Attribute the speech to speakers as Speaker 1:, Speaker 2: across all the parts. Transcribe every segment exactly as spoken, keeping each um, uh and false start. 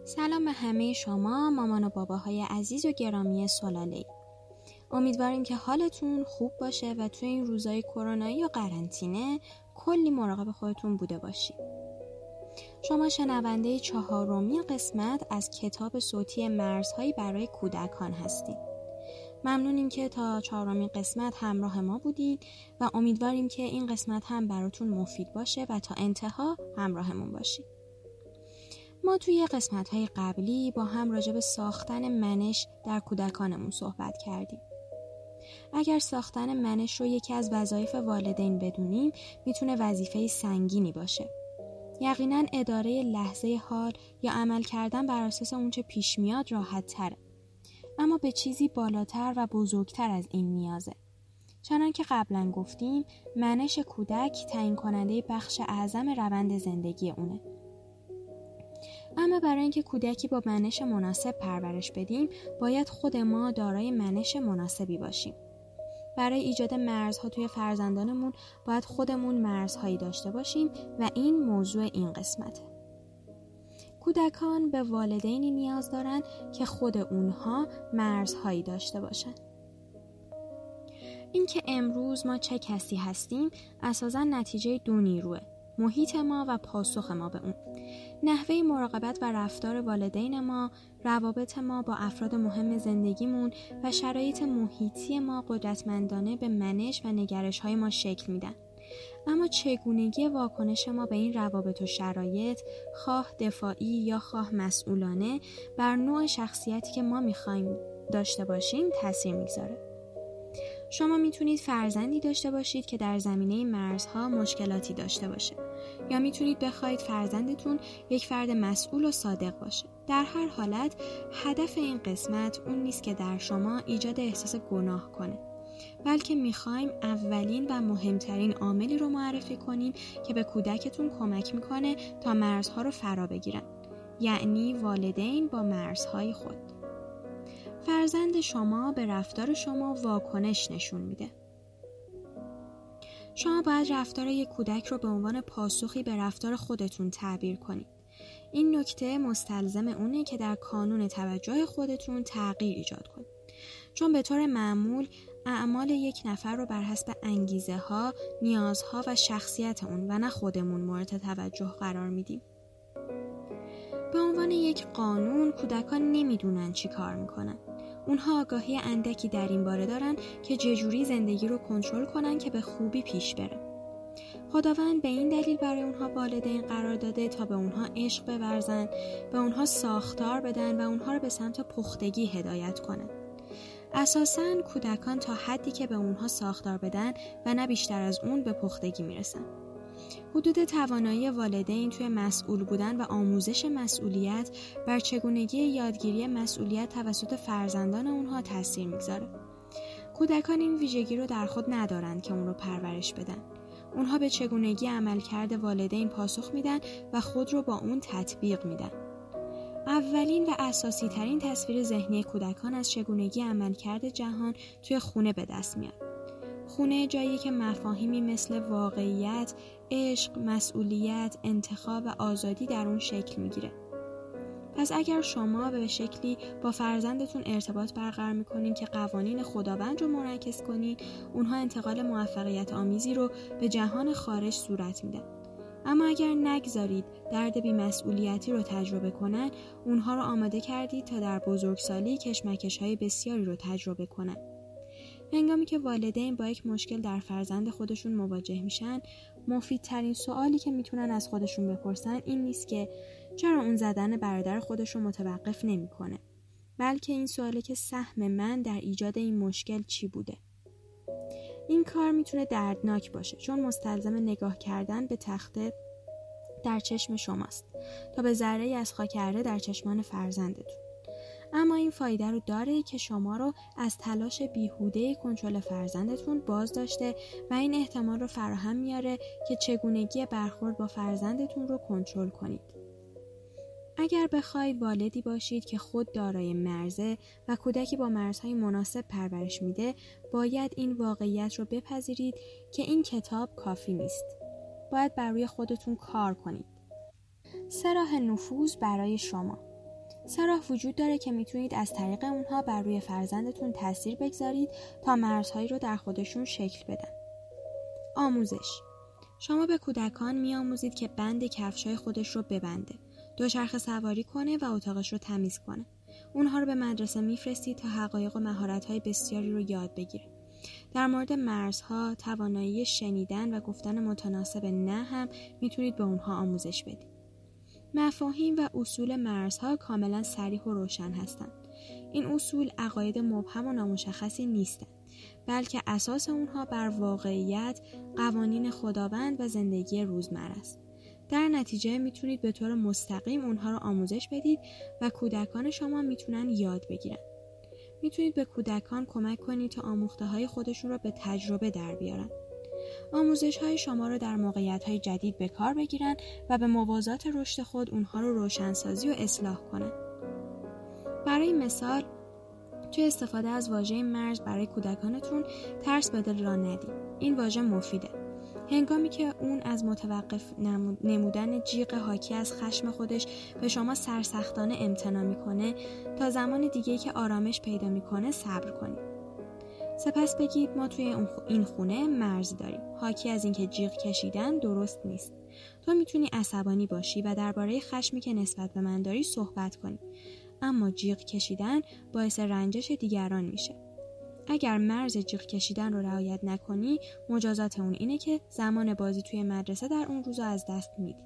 Speaker 1: سلام به همه شما مامان و باباهای عزیز و گرامی سلاله‌ای. امیدواریم که حالتون خوب باشه و توی این روزهای کرونایی و قرنطینه کلی مراقب خودتون بوده باشید. شما شنونده چهارمین قسمت از کتاب صوتی مرزهایی برای کودکان هستید. ممنونیم که تا چهارمین قسمت همراه ما بودید و امیدواریم که این قسمت هم براتون مفید باشه و تا انتها همراهمون باشید. ما توی قسمت‌های قبلی با هم راجع به ساختن منش در کودکانمون صحبت کردیم. اگر ساختن منش رو یکی از وظایف والدین بدونیم، میتونه وظیفه سنگینی باشه. یقینا اداره لحظه حال یا عمل کردن بر اساس اون چه پیش میاد راحت تره. اما به چیزی بالاتر و بزرگتر از این نیازه. چنان که قبلا گفتیم، منش کودک تعیین کننده بخش اعظم روند زندگی اونه. اما برای اینکه کودکی با منش مناسب پرورش بدیم، باید خود ما دارای منش مناسبی باشیم. برای ایجاد مرزها توی فرزندانمون باید خودمون مرزهایی داشته باشیم و این موضوع این قسمته. کودکان به والدینی نیاز دارن که خود اونها مرزهایی داشته باشن. اینکه امروز ما چه کسی هستیم اساساً نتیجه دو نیروه: محیط ما و پاسخ ما به اون. نحوه مراقبت و رفتار والدین ما، روابط ما با افراد مهم زندگیمون و شرایط محیطی ما قدرتمندانه به منش و نگرش‌های ما شکل میدن. اما چگونگی واکنش ما به این روابط و شرایط، خواه دفاعی یا خواه مسئولانه، بر نوع شخصیتی که ما میخوایم داشته باشیم تاثیر میگذاره. شما میتونید فرزندی داشته باشید که در زمینه مرزها مشکلاتی داشته باشه، یا میتونید بخواید فرزندتون یک فرد مسئول و صادق باشه. در هر حالت هدف این قسمت اون نیست که در شما ایجاد احساس گناه کنه، بلکه میخوایم اولین و مهمترین عاملی رو معرفی کنیم که به کودکتون کمک میکنه تا مرزها رو فرا بگیرن، یعنی والدین با مرزهای خود. فرزند شما به رفتار شما واکنش نشون میده. شما باید رفتار یک کودک رو به عنوان پاسخی به رفتار خودتون تعبیر کنید. این نکته مستلزم اونه که در کانون توجه خودتون تغییر ایجاد کنید. چون به طور معمول اعمال یک نفر رو بر حسب انگیزه ها، نیازها و شخصیت اون و نه خودمون مورد توجه قرار میدیم. به عنوان یک قانون کودکان نمیدونن چی کار میکنن. اونها آگاهی اندکی در این باره دارن که چجوری زندگی رو کنترل کنن که به خوبی پیش بره. خداوند به این دلیل برای اونها والدین قرار داده تا به اونها عشق بورزن، به اونها ساختار بدن و اونها رو به سمت پختگی هدایت کنن. اساساً کودکان تا حدی که به اونها ساختار بدن و نه بیشتر از اون به پختگی میرسن. حدود توانایی والدین توی مسئول بودن و آموزش مسئولیت بر چگونگی یادگیری مسئولیت توسط فرزندان اونها تاثیر میگذاره. کودکان این ویژگی رو در خود ندارن که اون رو پرورش بدن. اونها به چگونگی عملکرد والدین پاسخ میدن و خود رو با اون تطبیق میدن. اولین و اساسی ترین تصویر ذهنی کودکان از چگونگی عملکرد جهان توی خونه به دست میاد. خونه جایی که مفاهیمی مثل واقعیت، عشق، مسئولیت، انتخاب و آزادی در اون شکل میگیره. پس اگر شما به شکلی با فرزندتون ارتباط برقرار میکنین که قوانین خداوند رو منعکس کنین، اونها انتقال موفقیت آمیزی رو به جهان خارج صورت میدن. اما اگر نگذارید درد بی‌مسئولیتی رو تجربه کنن، اونها رو آماده کردید تا در بزرگسالی کشمکش‌های بسیاری رو تجربه کنن. هنگامی که والدین با یک مشکل در فرزند خودشون مواجه میشن، مفیدترین سوالی که میتونن از خودشون بپرسن این نیست که چرا اون زدن برادر خودشون متوقف نمیکنه، بلکه این سواله که سهم من در ایجاد این مشکل چی بوده. این کار میتونه دردناک باشه، چون مستلزم نگاه کردن به تخته در چشم شماست تا به ذره‌ای از خاک اره در چشمان فرزندتون. اما این فایده رو داره که شما رو از تلاش بیهوده کنترل فرزندتون باز داشته و این احتمال رو فراهم میاره که چگونگی برخورد با فرزندتون رو کنترل کنید. اگر بخواید والدی باشید که خود دارای مرزه و کودکی با مرزهای مناسب پرورش میده، باید این واقعیت رو بپذیرید که این کتاب کافی نیست. باید بر روی خودتون کار کنید. سه راه نفوذ برای شما. سه راه وجود داره که میتونید از طریق اونها بر روی فرزندتون تاثیر بگذارید تا مرزهایی رو در خودشون شکل بدن. آموزش. شما به کودکان میآموزید که بند کفشای خودش رو ببنده، دوچرخه سواری کنه و اتاقش رو تمیز کنه. اونها رو به مدرسه میفرستید تا حقایق و مهارت‌های بسیاری رو یاد بگیره. در مورد مرزها، توانایی شنیدن و گفتن متناسب نه هم میتونید به اونها آموزش بدید. مفاهیم و اصول مرزها کاملا صریح و روشن هستند. این اصول عقاید مبهم و نامشخصی نیستند، بلکه اساس اونها بر واقعیت، قوانین خداوند و زندگی روزمره است. در نتیجه میتونید به طور مستقیم اونها رو آموزش بدید و کودکان شما میتونن یاد بگیرن. میتونید به کودکان کمک کنید تا آموخته های خودشون رو به تجربه در بیارن. آموزش های شما رو در موقعیت های جدید به کار بگیرن و به موازات رشد خود اونها رو روشنسازی و اصلاح کنن. برای مثال، توی استفاده از واژه مرز برای کودکانتون ترس به دل را ندید. این واژه مفیده. هنگامی که اون از متوقف نمودن جیغ حاکی از خشم خودش به شما سرسختانه امتناع میکنه، تا زمان دیگه‌ای که آرامش پیدا میکنه صبر کنید. سپس بگید ما توی این خونه مرز داریم. حاکی از اینکه جیغ کشیدن درست نیست. تو میتونی عصبانی باشی و درباره خشمی که نسبت به من داری صحبت کنی، اما جیغ کشیدن باعث رنجش دیگران میشه. اگر مرز جیغ کشیدن رو رعایت نکنی، مجازات اون اینه که زمان بازی توی مدرسه در اون روزا از دست میدی.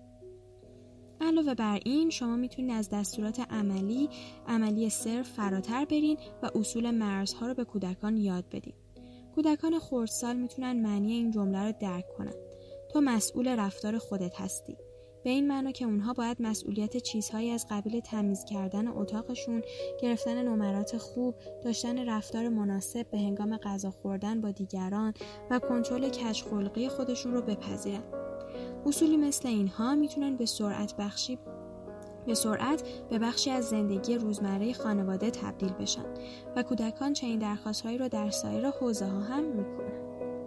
Speaker 1: علاوه بر این، شما میتونید از دستورات عملی، عملی صرف فراتر برین و اصول مرزها رو به کودکان یاد بدین. کودکان خردسال میتونن معنی این جمله رو درک کنن. تو مسئول رفتار خودت هستی. به این معنی که اونها باید مسئولیت چیزهایی از قبیل تمیز کردن اتاقشون، گرفتن نمرات خوب، داشتن رفتار مناسب به هنگام غذا خوردن با دیگران و کنترل کج‌خلقی خودشون رو بپذیرن. اصولی مثل اینها میتونن به سرعت بخشی به سرعت به بخشی از زندگی روزمره خانواده تبدیل بشن و کودکان چنین درخواست‌هایی رو در سایر حوزه‌ها هم میکنن.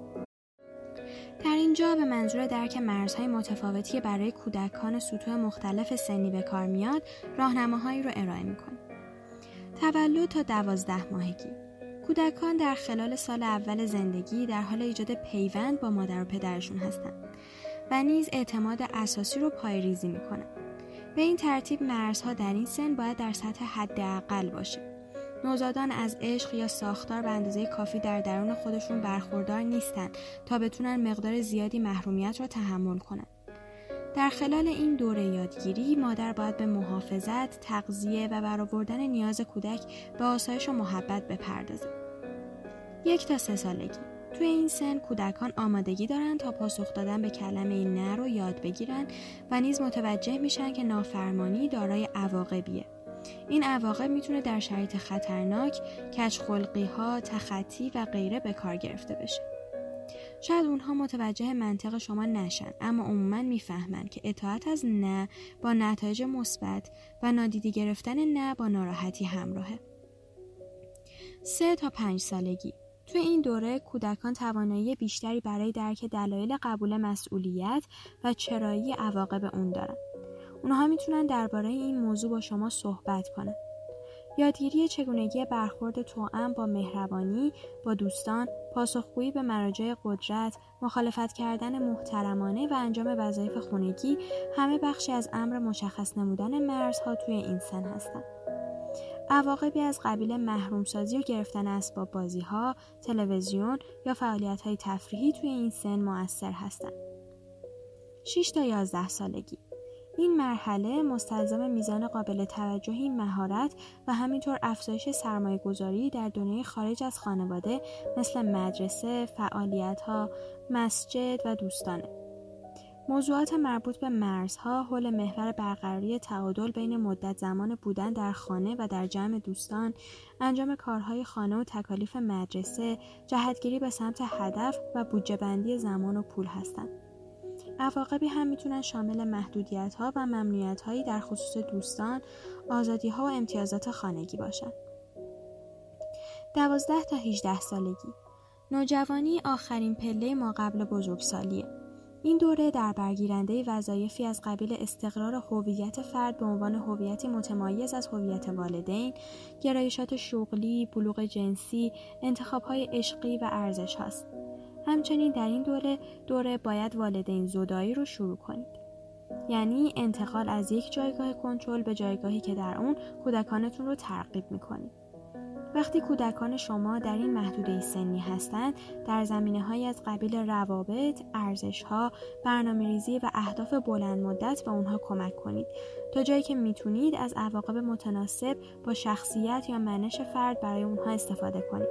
Speaker 1: در اینجا به منظور درک مرزهای متفاوتی برای کودکان سطوح مختلف سنی به کار میاد، راهنماهایی رو ارائه میکنه. تولد تا دوازده ماهگی. کودکان در خلال سال اول زندگی در حال ایجاد پیوند با مادر و پدرشون هستند و نیز اعتماد اساسی رو پایه‌ریزی میکنن. به این ترتیب مرزها در این سن باید در سطح حداقل باشه. نوزادان از عشق یا ساختار به اندازه کافی در درون خودشون برخوردار نیستن تا بتونن مقدار زیادی محرومیت رو تحمل کنن. در خلال این دوره یادگیری، مادر باید به محافظت، تغذیه و برآوردن نیاز کودک به آسایش و محبت بپردازه. یک تا سه سالگی. توی این سن کودکان آمادگی دارن تا پاسخ دادن به کلمه نه رو یاد بگیرن و نیز متوجه میشن که نافرمانی دارای عواقبیه. این عواقب میتونه در شرایط خطرناک، کج‌خلقی ها، تخطی و غیره به کار گرفته بشه. شاید اونها متوجه منطق شما نشن، اما عموماً میفهمن که اطاعت از نه با نتایج مثبت و نادیده گرفتن نه با ناراحتی همراهه. سه تا پنج سالگی. توی این دوره کودکان توانایی بیشتری برای درک دلایل قبول مسئولیت و چرایی عواقب اون دارن. اونها میتونن درباره این موضوع با شما صحبت کنن. یادگیری چگونگی برخورد توأم با مهربانی با دوستان، پاسخگویی به مراجع قدرت، مخالفت کردن محترمانه و انجام وظایف خانگی همه بخشی از امر مشخص نمودن مرزها توی این سن هستند. عواقبی از قبیل محرومسازی و گرفتن اسباب بازی‌ها، تلویزیون یا فعالیت‌های تفریحی توی این سن مؤثر هستند. شش تا یازده سالگی. این مرحله مستلزم میزان قابل توجهی مهارت و همینطور افزایش سرمایه‌گذاری در دنیای خارج از خانواده مثل مدرسه، فعالیت‌ها، مسجد و دوستانه. موضوعات مربوط به مرزها حول محور برقراری تعادل بین مدت زمان بودن در خانه و در جمع دوستان، انجام کارهای خانه و تکالیف مدرسه، جهتگیری به سمت هدف و بودجه بندی زمان و پول هستند. عواقبی هم میتونن شامل محدودیت‌ها و ممنوعیت‌هایی در خصوص دوستان، آزادی‌ها و امتیازات خانگی باشن. دوازده تا هجده سالگی. نوجوانی آخرین پله ما قبل بزرگسالیه. این دوره در برگیرنده وظایفی از قبیل استقرار هویت فرد به عنوان هویتی متمایز از هویت والدین، گرایشات شغلی، بلوغ جنسی، انتخاب‌های عشقی و ارزش هاست. همچنین در این دوره دوره باید والدین زدایی رو شروع کنید. یعنی انتقال از یک جایگاه کنترل به جایگاهی که در اون کودکانتون رو ترغیب می‌کنید. وقتی کودکان شما در این محدوده سنی هستند، در زمینه‌های از قبیل روابط، ارزش‌ها، برنامه‌ریزی و اهداف بلند مدت به اونها کمک کنید تا جایی که میتونید از عواقب متناسب با شخصیت یا منش فرد برای اونها استفاده کنید.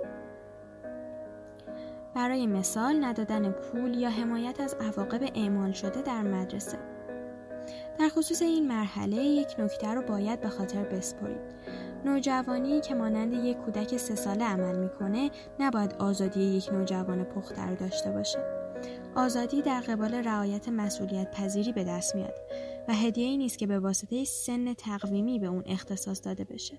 Speaker 1: برای مثال ندادن پول یا حمایت از عواقب اعمال شده در مدرسه. در خصوص این مرحله یک نکته رو باید به خاطر بسپرید. نوجوانی که مانند یک کودک سه ساله عمل میکنه نباید آزادی یک نوجوان پخته رو داشته باشه. آزادی در قبال رعایت مسئولیت پذیری به دست میاد و هدیه‌ای نیست که به واسطه سن تقویمی به اون اختصاص داده بشه.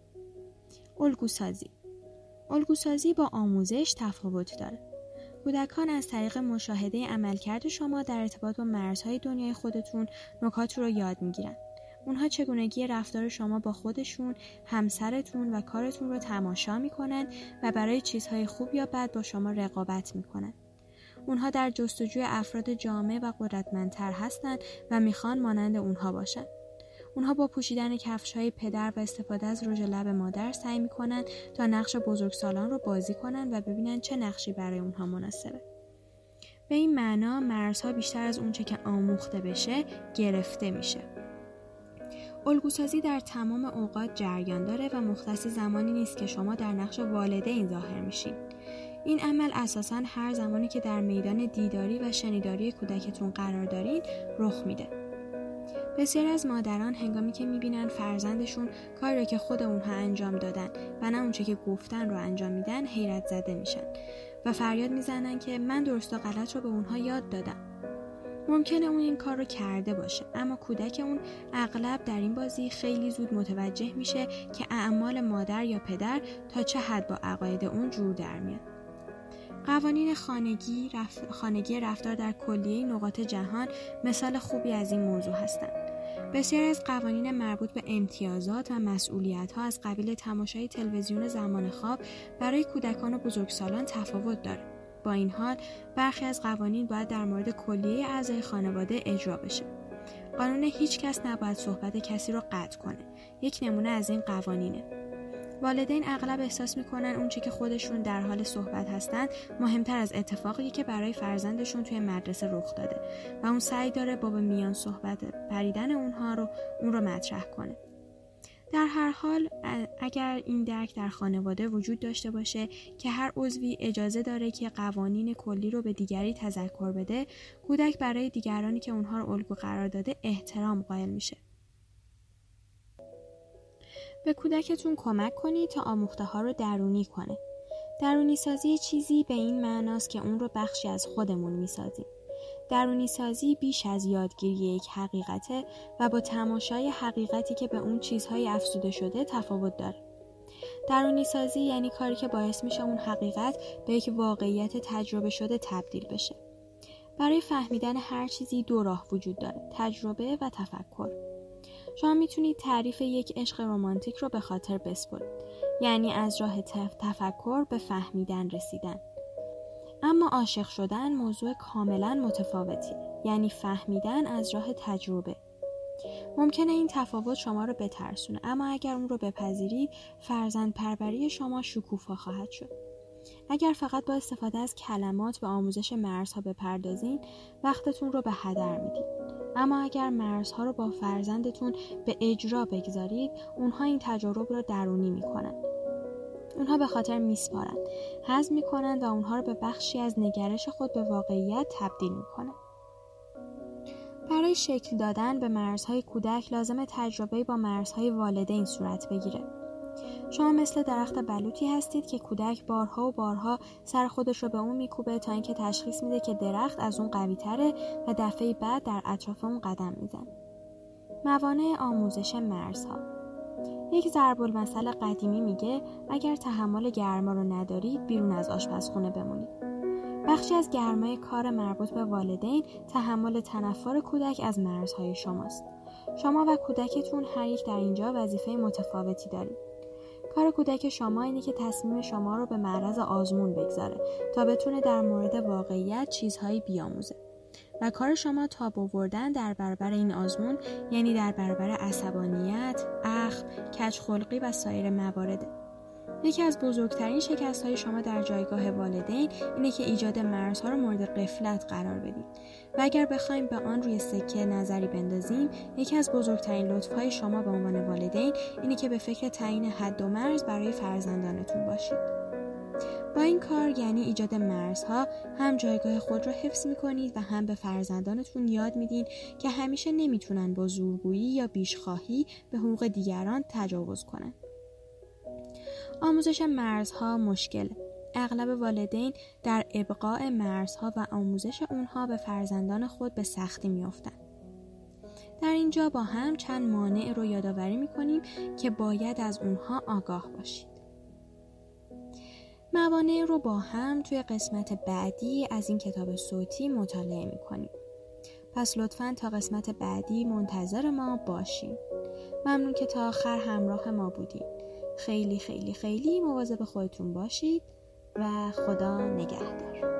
Speaker 1: الگوسازی. الگوسازی با آموزش تفاوت داره. کودکان از طریق مشاهده عملکرد شما در ارتباط با مرزهای دنیای خودتون نکات رو یاد میگیرن. اونها چگونگی رفتار شما با خودشون، همسرتون و کارتون رو تماشا میکنن و برای چیزهای خوب یا بد با شما رقابت میکنن. اونها در جستجوی افراد جامع و قدرتمندتر هستن و میخوان مانند اونها باشن. اونها با پوشیدن کفش‌های پدر و استفاده از رژ لب مادر سعی میکنن تا نقش بزرگسالان رو بازی کنن و ببینن چه نقشی برای اونها مناسبه. به این معنا مرزها بیشتر از اونچه که آموخته بشه گرفته میشه. الگوسازی در تمام اوقات جریان داره و مختص زمانی نیست که شما در نقش والدین ظاهر میشین. این عمل اساساً هر زمانی که در میدان دیداری و شنیداری کودکتون قرار دارید رخ میده. بسیاری از مادران هنگامی که میبینن فرزندشون کاری رو که خود اونها انجام دادن و نه اونچه که گفتن رو انجام میدن حیرت زده میشن و فریاد میزنن که من درست و غلط رو به اونها یاد دادم. ممکنه اون این کار رو کرده باشه، اما کودک اون اغلب در این بازی خیلی زود متوجه میشه که اعمال مادر یا پدر تا چه حد با عقاید اون جور در میاد. قوانین خانگی رف... خانگی رفتار در کلیه نقاط جهان مثال خوبی از این موضوع هستند. بسیاری از قوانین مربوط به امتیازات و مسئولیت‌ها از قبیل تماشای تلویزیون زمان خواب برای کودکان و بزرگسالان تفاوت داره. با این حال برخی از قوانین باید در مورد کلیه اعضای خانواده اجرا بشه. قانون هیچ کس نباید صحبت کسی رو قطع کنه. یک نمونه از این قوانینه. والدین اغلب احساس میکنن اون چی که خودشون در حال صحبت هستن مهمتر از اتفاقی که برای فرزندشون توی مدرسه رخ داده و اون سعی داره با به میان صحبت پریدن اونها رو اون رو مطرح کنه. در هر حال اگر این درک در خانواده وجود داشته باشه که هر عضوی اجازه داره که قوانین کلی رو به دیگری تذکر بده، کودک برای دیگرانی که اونها رو الگو قرار داده احترام قائل میشه. به کودکتون کمک کنید تا آموخته ها رو درونی کنه. درونی سازی چیزی به این معناست که اون رو بخشی از خودمون میسازیم. درونی سازی بیش از یادگیری یک حقیقته و با تماشای حقیقتی که به اون چیزهای افزوده شده تفاوت داره. درونی سازی یعنی کاری که باعث میشه اون حقیقت به یک واقعیت تجربه شده تبدیل بشه. برای فهمیدن هر چیزی دو راه وجود داره: تجربه و تفکر. شما میتونید تعریف یک عشق رمانتیک رو به خاطر بسپرید، یعنی از راه تف... تفکر به فهمیدن رسیدن. اما عاشق شدن موضوع کاملا متفاوتی، یعنی فهمیدن از راه تجربه. ممکنه این تفاوت شما رو بترسونه، اما اگر اون رو بپذیرید فرزند پروری شما شکوفا خواهد شد. اگر فقط با استفاده از کلمات به آموزش مرزها بپردازین وقتتون رو به هدر میدید. اما اگر مرزها رو با فرزندتون به اجرا بگذارید اونها این تجارب رو درونی میکنن. اونها به خاطر میسپارن، هضم میکنن و اونها رو به بخشی از نگرش خود به واقعیت تبدیل میکنن. برای شکل دادن به مرزهای کودک لازمه تجربه با مرزهای والدین صورت بگیره. شما مثل درخت بلوطی هستید که کودک بارها و بارها سر خودش رو به اون میکوبه تا اینکه تشخیص میده که درخت از اون قوی تره و دفعه بعد در اطراف اون قدم میزنه. موانع آموزش مرزها. یک ضرب المثل قدیمی میگه اگر تحمل گرما رو ندارید بیرون از آشپزخونه بمونید. بخشی از گرمای کار مربوط به والدین تحمل تنفر کودک از مرزهای شماست. شما و کودکتون هر یک در اینجا وظیفه متفاوتی دارید. کار کودک شما اینه که تصمیم شما رو به معرض آزمون بگذاره تا بتونه در مورد واقعیت چیزهایی بیاموزه. و کار شما تاب آوردن در برابر این آزمون، یعنی در برابر عصبانیت، اخم، کج‌خلقی و سایر موارد. یکی از بزرگترین شکست‌های شما در جایگاه والدین اینه که ایجاد مرزها رو مورد غفلت قرار بدید. و اگر بخوایم به آن روی سکه نظری بندازیم، یکی از بزرگترین لطف‌های شما به عنوان والدین اینه که به فکر تعیین حد و مرز برای فرزندانتون باشید. با این کار یعنی ایجاد مرزها، هم جایگاه خود را حفظ می‌کنید و هم به فرزندانتون یاد میدین که همیشه نمیتونن با زورگویی یا بیشخواهی به حقوق دیگران تجاوز کنن. آموزش مرزها مشکله. اغلب والدین در ابقاء مرزها و آموزش اونها به فرزندان خود به سختی میافتن. در اینجا با هم چند مانع رو یادآوری می‌کنیم که باید از اونها آگاه باشید. موانع رو با هم توی قسمت بعدی از این کتاب صوتی مطالعه می‌کنیم. پس لطفاً تا قسمت بعدی منتظر ما باشین. ممنون که تا آخر همراه ما بودین. خیلی خیلی خیلی مواظب خودتون باشید و خدا نگهدار.